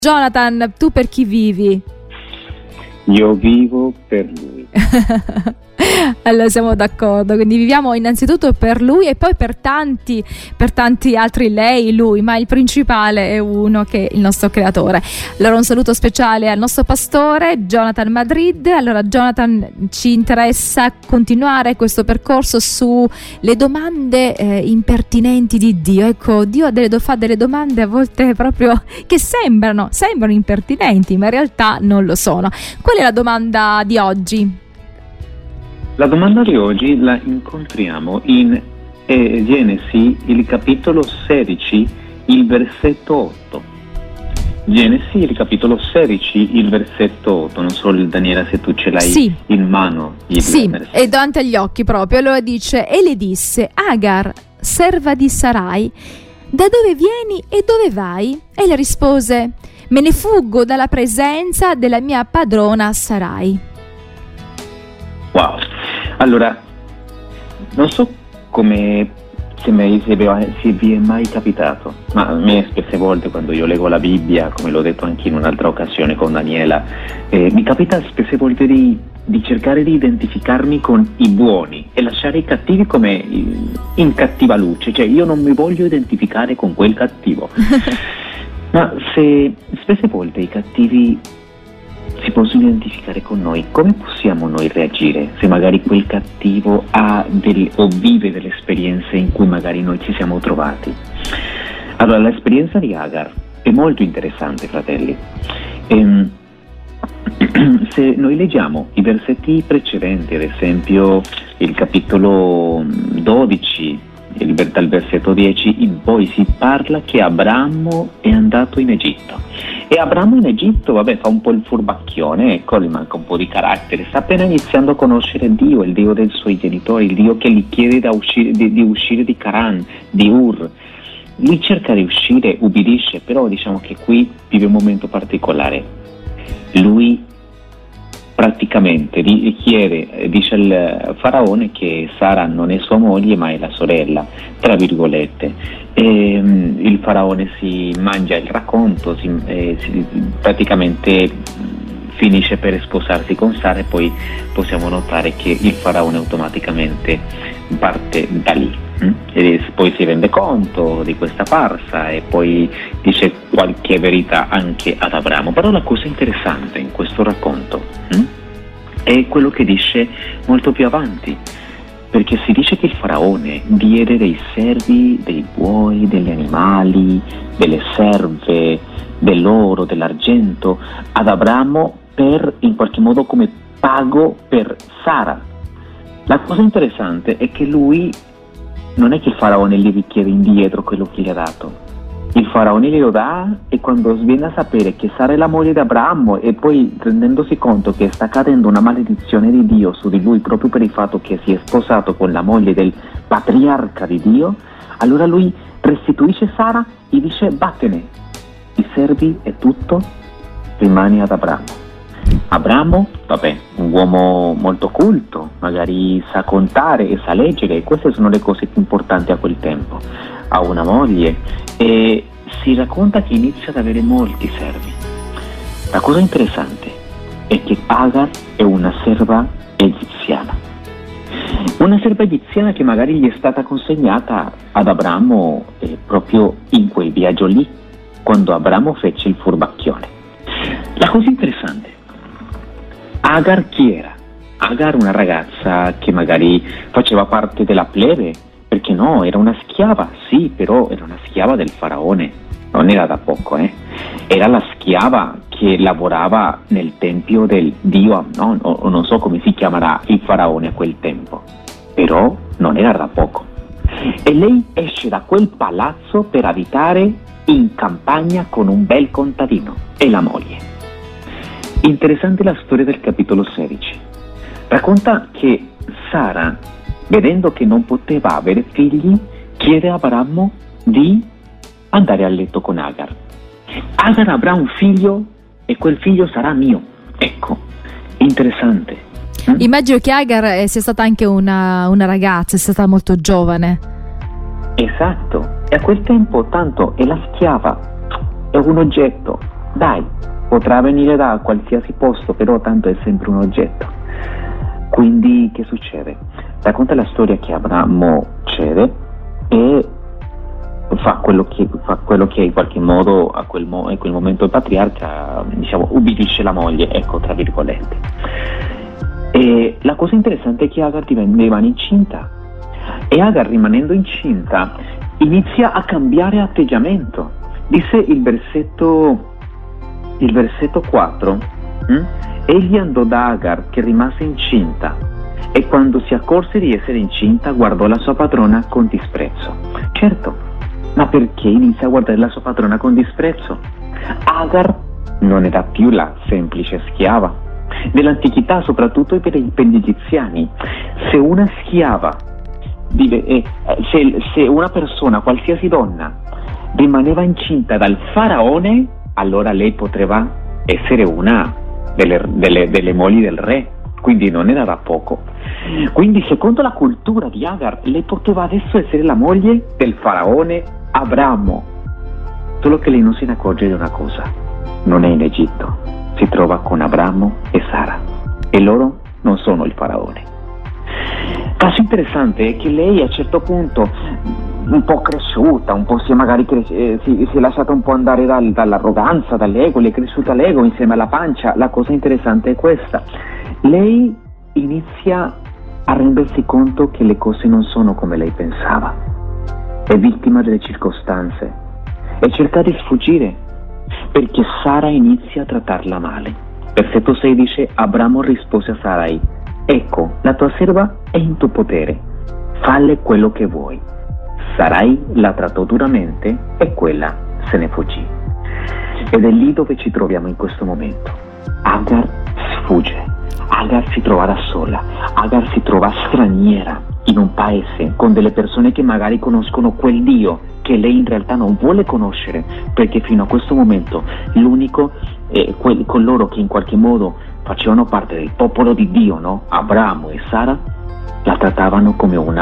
Jonathan, tu per chi vivi? Io vivo per lui. Allora siamo d'accordo, quindi viviamo innanzitutto per lui e poi per tanti altri lei, lui, ma il principale è uno, che è il nostro creatore. Allora un saluto speciale al nostro pastore Jonathan Madrid. Allora Jonathan, ci interessa continuare questo percorso sulle domande impertinenti di Dio. Ecco, Dio fa delle domande a volte proprio che sembrano impertinenti, ma in realtà non lo sono. Qual è la domanda di oggi? La domanda di oggi la incontriamo in Genesi, il capitolo 16, il versetto 8. Genesi, il capitolo 16, il versetto 8. Non so, Daniela, se tu ce l'hai in mano. Sì, è davanti agli occhi proprio. Allora dice: e le disse: Agar, serva di Sarai, da dove vieni e dove vai? E le rispose: me ne fuggo dalla presenza della mia padrona Sarai. Wow. Allora, non so se vi è mai capitato, ma a me spesse volte quando io leggo la Bibbia, come l'ho detto anche in un'altra occasione con Daniela, mi capita spesse volte di cercare di identificarmi con i buoni e lasciare i cattivi come in cattiva luce, cioè io non mi voglio identificare con quel cattivo. Ma se spesse volte i cattivi si possono identificare con noi, come possiamo noi reagire se magari quel cattivo o vive delle esperienze in cui magari noi ci siamo trovati? Allora, l'esperienza di Agar è molto interessante, fratelli. Se noi leggiamo i versetti precedenti, ad esempio il capitolo 12, dal versetto 10 in poi, si parla che Abramo è andato in Egitto. E Abramo in Egitto, fa un po' il furbacchione, ecco, gli manca un po' di carattere, sta appena iniziando a conoscere Dio, il Dio dei suoi genitori, il Dio che gli chiede di uscire di Caran, di Ur. Lui cerca di uscire, ubbidisce, però diciamo che qui vive un momento particolare. Lui praticamente dice al faraone che Sara non è sua moglie ma è la sorella, tra virgolette. E il faraone si mangia il racconto, praticamente finisce per sposarsi con Sara, e poi possiamo notare che il faraone automaticamente parte da lì. E poi si rende conto di questa farsa e poi dice qualche verità anche ad Abramo. Però la cosa interessante in questo racconto è quello che dice molto più avanti, perché si dice che il faraone diede dei servi, dei buoi, degli animali, delle serve, dell'oro, dell'argento ad Abramo per, in qualche modo, come pago per Sara. La cosa interessante è che lui non è che il faraone gli richiede indietro quello che gli ha dato. Il faraone glielo dà, e quando viene a sapere che Sara è la moglie di Abramo, e poi rendendosi conto che sta cadendo una maledizione di Dio su di lui proprio per il fatto che si è sposato con la moglie del patriarca di Dio, allora lui restituisce Sara e dice: vattene, i servi e tutto rimane ad Abramo. Abramo, un uomo molto culto, magari sa contare e sa leggere, e queste sono le cose più importanti a quel tempo. Ha una moglie e si racconta che inizia ad avere molti servi. La cosa interessante è che Agar è una serva egiziana. Una serva egiziana che magari gli è stata consegnata ad Abramo proprio in quel viaggio lì, quando Abramo fece il furbacchione. La cosa interessante: Agar chi era? Agar, una ragazza che magari faceva parte della plebe, perché no, era una schiava, sì, però era una schiava del faraone, non era da poco, era la schiava che lavorava nel tempio del dio Amnon, o non so come si chiamerà il faraone a quel tempo, però non era da poco. E lei esce da quel palazzo per abitare in campagna con un bel contadino e la moglie. Interessante la storia del capitolo 16. Racconta che Sara, vedendo che non poteva avere figli, chiede a Abramo di andare a letto con Agar. Agar avrà un figlio e quel figlio sarà mio. Ecco, interessante. Immagino che Agar sia stata anche una ragazza, è stata molto giovane. Esatto, e a quel tempo tanto è la schiava, è un oggetto, Dai, potrà venire da qualsiasi posto, però tanto è sempre un oggetto. Quindi che succede? Racconta la storia che Abramo cede e fa quello che in qualche modo in quel momento il patriarca, diciamo, ubbidisce la moglie, ecco, tra virgolette. E la cosa interessante è che Agar rimane incinta, e Agar, rimanendo incinta, inizia a cambiare atteggiamento. Dice il versetto 4, egli andò da Agar, che rimase incinta, e quando si accorse di essere incinta guardò la sua padrona con disprezzo. Certo, ma perché inizia a guardare la sua padrona con disprezzo? Agar non era più la semplice schiava. Nell'antichità, soprattutto per gli egiziani, se una schiava, se una persona, qualsiasi donna, rimaneva incinta dal faraone, allora lei poteva essere una delle mogli del re, quindi non era da poco. Quindi, secondo la cultura di Agar, lei poteva adesso essere la moglie del faraone Abramo. Solo che lei non se ne accorge di una cosa: non è in Egitto, si trova con Abramo e Sara, e loro non sono il faraone. Caso interessante è che lei a un certo punto, un po' cresciuta, un po' si è lasciata un po' andare dall'arroganza, dall'ego, le è cresciuta l'ego insieme alla pancia. La cosa interessante è questa: lei inizia a rendersi conto che le cose non sono come lei pensava, è vittima delle circostanze e cerca di sfuggire, perché Sara inizia a trattarla male. Versetto 6 dice: Abramo rispose a Sarai: ecco, la tua serva è in tuo potere, falle quello che vuoi. Sarai la trattò duramente e quella se ne fuggì. Ed è lì dove ci troviamo in questo momento. Agar sfugge, Agar si trova da sola, Agar si trova straniera in un paese con delle persone che magari conoscono quel Dio che lei in realtà non vuole conoscere, perché fino a questo momento l'unico coloro che in qualche modo facevano parte del popolo di Dio, no? Abramo e Sara, la trattavano come un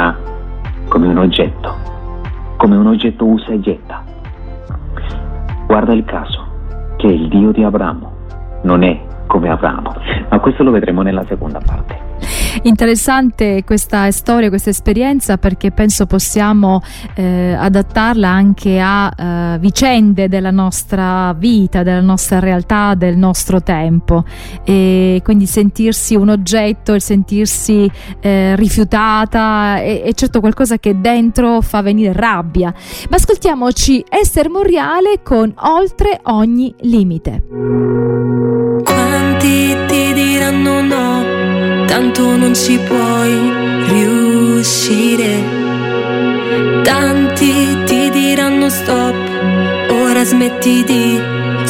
oggetto usa e getta. Guarda il caso che il Dio di Abramo non è come Abramo, ma questo lo vedremo nella seconda parte. Interessante questa storia, questa esperienza, perché penso possiamo adattarla anche a vicende della nostra vita, della nostra realtà, del nostro tempo, e quindi sentirsi un oggetto, il sentirsi rifiutata è certo qualcosa che dentro fa venire rabbia. Ma ascoltiamoci Ester Monreale con Oltre ogni limite. Quanti ti diranno no, tanto non ci puoi riuscire. Tanti ti diranno stop, ora smetti di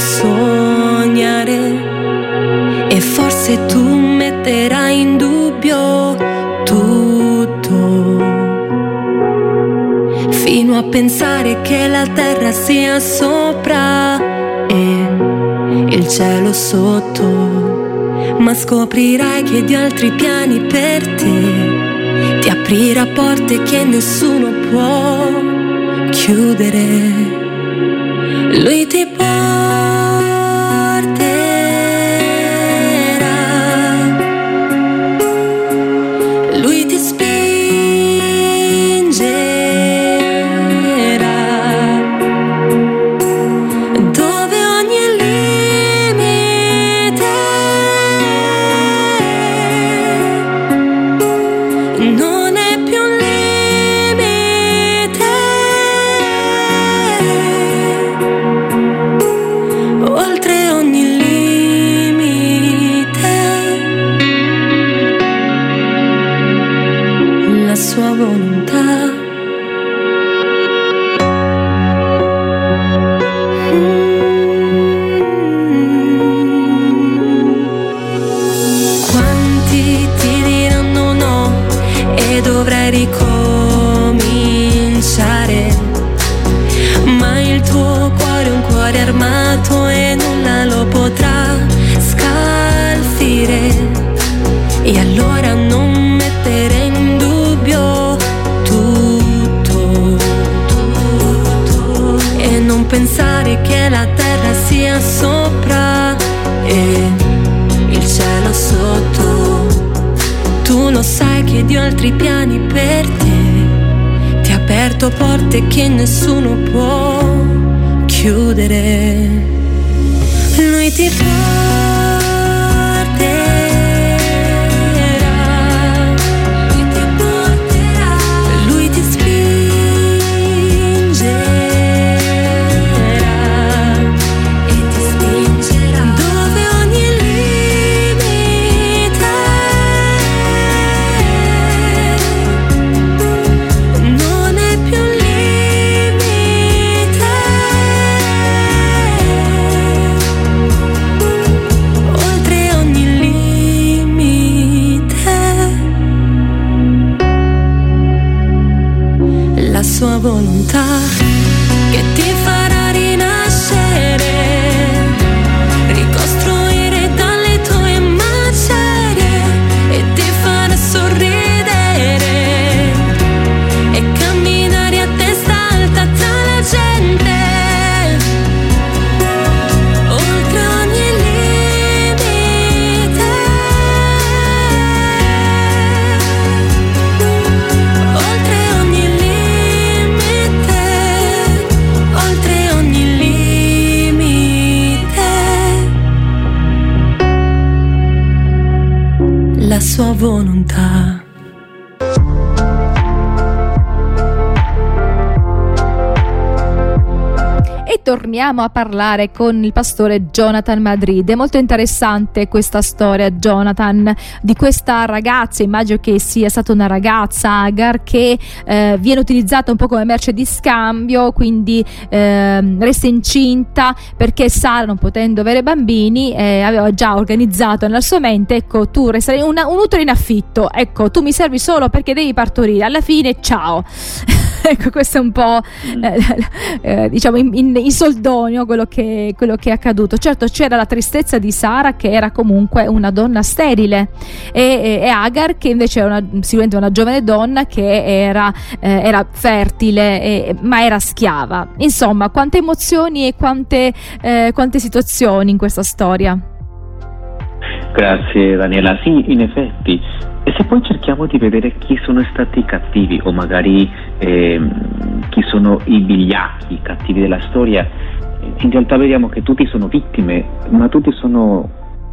sognare. E forse tu metterai in dubbio tutto, fino a pensare che la terra sia sopra e il cielo sotto. Ma scoprirai che di altri piani per te, ti aprirà porte che nessuno può chiudere. Lui ti porterà, lui ti spingerà dove ogni non è più un limite. che di altri piani per te. Ti ha aperto porte che nessuno può chiudere. Lui ti sua volontà che ti farà rinascere, ricostruire dalle tue macerie e ti farà sorridere e camminare a testa alta tra la gente, oltre ogni limite, oltre ogni la sua volontà. E torniamo a parlare con il pastore Jonathan Madrid. È molto interessante questa storia, Jonathan, di questa ragazza, immagino che sia stata una ragazza, Agar, che viene utilizzata un po' come merce di scambio, quindi resta incinta perché Sara, non potendo avere bambini, aveva già organizzato nella sua mente: ecco, tu resterai un utero in affitto, ecco, tu mi servi solo perché devi partorire, alla fine ciao. Ecco, questo è un po' diciamo in soldonio quello che è accaduto. Certo, c'era la tristezza di Sara, che era comunque una donna sterile, e Agar, che invece era sicuramente una giovane donna che era fertile, ma era schiava. Insomma, quante emozioni e quante situazioni in questa storia. Grazie Daniela, sì, in effetti. E se poi cerchiamo di vedere chi sono stati i cattivi, o magari chi sono i vigliacchi, i cattivi della storia, in realtà vediamo che tutti sono vittime, ma tutti sono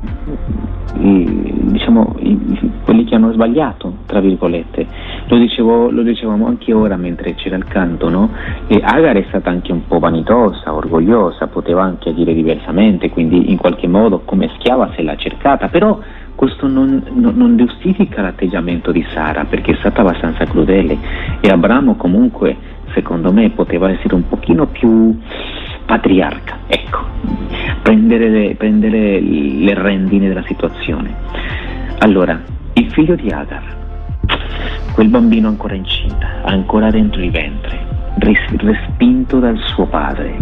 quelli che hanno sbagliato, tra virgolette. Lo dicevamo anche ora mentre c'era il canto, no? E Agar è stata anche un po' vanitosa, orgogliosa, poteva anche agire diversamente, quindi in qualche modo come schiava se l'ha cercata, però questo non giustifica l'atteggiamento di Sara, perché è stata abbastanza crudele, e Abramo comunque, secondo me, poteva essere un pochino più patriarca, ecco, prendere le redini della situazione. Allora, il figlio di Agar, quel bambino ancora incinta, ancora dentro il ventre, respinto dal suo padre,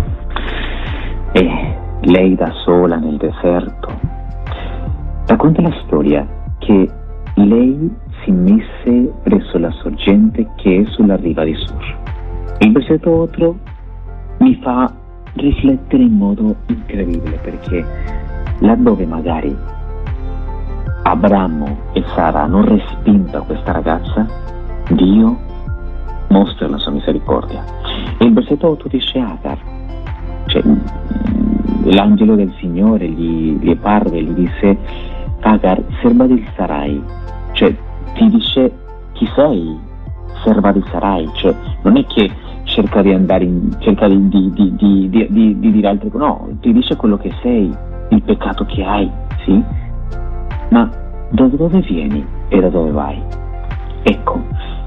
e lei da sola nel deserto. Racconta la storia che lei si mise presso la sorgente che è sulla riva di Sur. Il versetto 8 mi fa riflettere in modo incredibile, perché laddove magari Abramo e Sara hanno respinto questa ragazza, Dio mostra la sua misericordia. E il versetto 8 dice Agar, cioè l'angelo del Signore gli parve e gli disse: Agar, serva di Sarai, cioè ti dice chi sei, serva di Sarai, cioè non è che cerca di andare cerca di dire altre cose, no, ti dice quello che sei, il peccato che hai, sì? Ma da dove vieni e da dove vai? Ecco,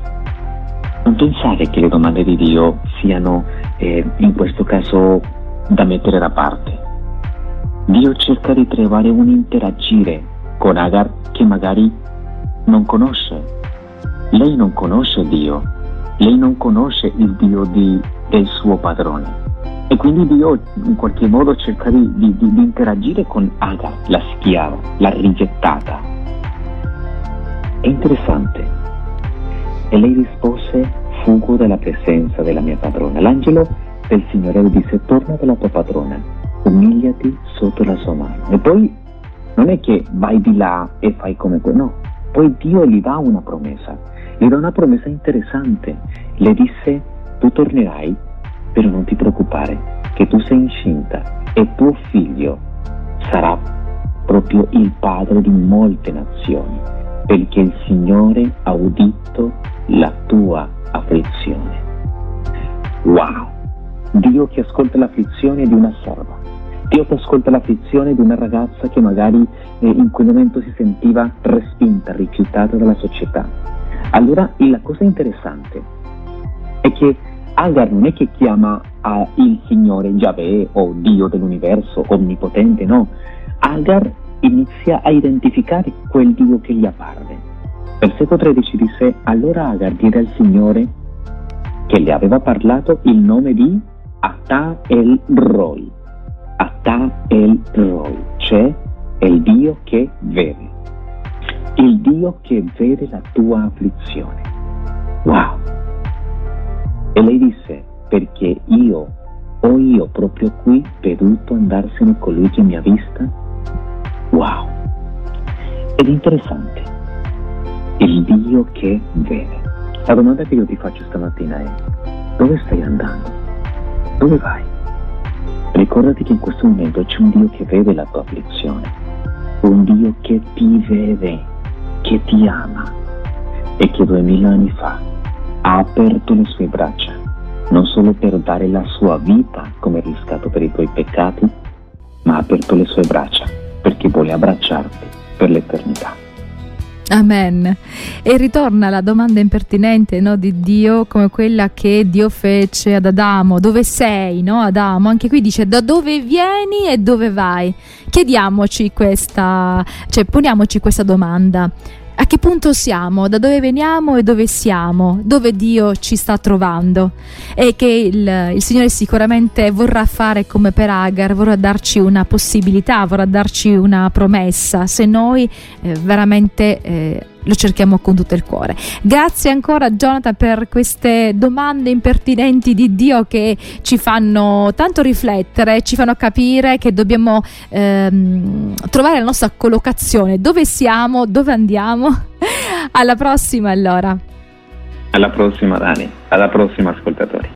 non pensare che le domande di Dio siano in questo caso da mettere da parte. Dio cerca di trovare un interagire con Agar che magari non conosce. Lei non conosce Dio, lei non conosce il Dio del suo padrone, e quindi Dio in qualche modo cerca di interagire con Agar, la schiava, la rigettata. È interessante. E lei rispose: fugo dalla presenza della mia padrona. L'angelo del Signore le disse: torna dalla tua padrona, umiliati sotto la sua mano. E poi non è che vai di là e fai come quello, no, poi Dio gli dà una promessa interessante. Le disse: tu tornerai, però non ti preoccupare, che tu sei incinta e tuo figlio sarà proprio il padre di molte nazioni, perché il Signore ha udito la tua afflizione. Wow! Dio che ascolta l'afflizione di una serva, Dio che ascolta l'afflizione di una ragazza che magari in quel momento si sentiva respinta, rifiutata dalla società. Allora la cosa interessante è che Agar non è che chiama il Signore Yahweh o Dio dell'universo onnipotente, no. Agar inizia a identificare quel Dio che gli apparve. Versetto 13 dice: allora Agar diede al Signore che le aveva parlato il nome di Ata El Roi. Ata El Roi, cioè il Dio che vede. Il Dio che vede la tua afflizione. Wow! E lei disse: perché io proprio qui veduto andarsene colui che mi ha vista? Wow! Ed è interessante. Il Dio che vede. La domanda che io ti faccio stamattina è: dove stai andando? Dove vai? Ricordati che in questo momento c'è un Dio che vede la tua afflizione, un Dio che ti vede, che ti ama e che 2000 anni fa ha aperto le sue braccia, non solo per dare la sua vita come riscatto per i tuoi peccati, ma ha aperto le sue braccia perché vuole abbracciarti per l'eternità. Amen. E ritorna la domanda impertinente, no, di Dio, come quella che Dio fece ad Adamo: dove sei, no, Adamo? Anche qui dice: da dove vieni e dove vai? Chiediamoci poniamoci questa domanda: a che punto siamo? Da dove veniamo e dove siamo? Dove Dio ci sta trovando? E che il Signore sicuramente vorrà fare come per Agar, vorrà darci una possibilità, vorrà darci una promessa, se noi veramente lo cerchiamo con tutto il cuore. Grazie ancora, Jonathan, per queste domande impertinenti di Dio che ci fanno tanto riflettere, ci fanno capire che dobbiamo trovare la nostra collocazione, dove siamo, dove andiamo. Alla prossima, allora. Alla prossima, Dani. Alla prossima, ascoltatori.